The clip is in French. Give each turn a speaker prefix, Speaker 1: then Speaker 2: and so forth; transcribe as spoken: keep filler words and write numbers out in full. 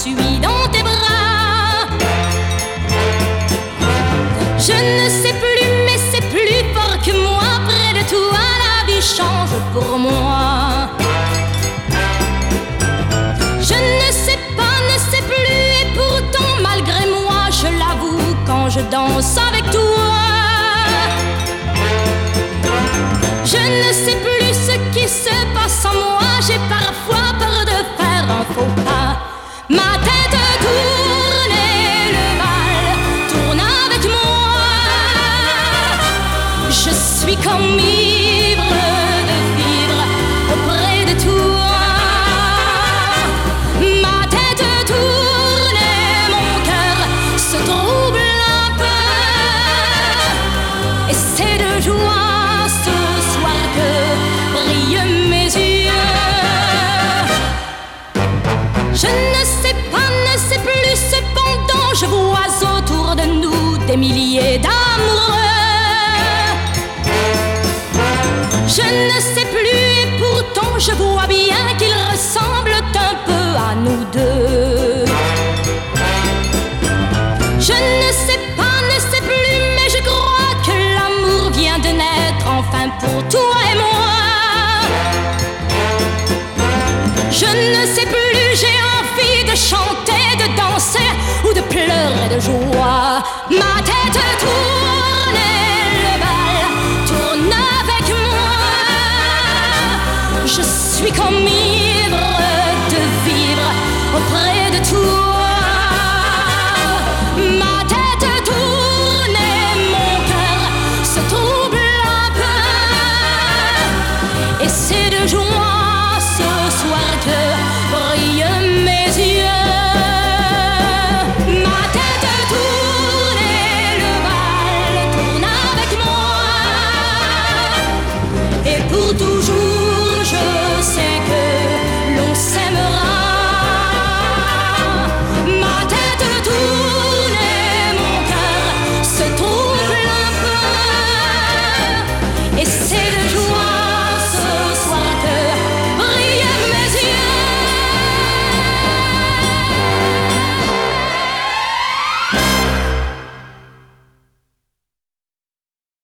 Speaker 1: suis dans tes bras. Je ne sais plus, mais c'est plus fort que moi. Près de toi, la vie change pour moi. Je ne sais pas, ne sais plus, et pourtant malgré moi, je l'avoue quand je danse avec toi. Je ne sais plus ce qui se passe en moi. J'ai parfois peur de faire un faux pas. Ma tête tourne et le mal tourne avec moi. Je suis comme ivre de vivre auprès de toi. Ma tête tourne et mon cœur se trouble un peu. Et c'est de joie ce soir que brillent mes yeux. Je ne sais pas, ne sais plus, cependant je vois autour de nous des milliers d'amoureux. Je ne sais plus et pourtant je vois bien qu'ils ressemblent un peu à nous deux. Je ne sais pas, ne sais plus, mais je crois que l'amour vient de naître enfin pour toi et moi. Je ne sais plus, j'ai envie de chanter, de danser ou de pleurer de joie. Ma tête tourne et le bal tourne avec moi. Je suis comme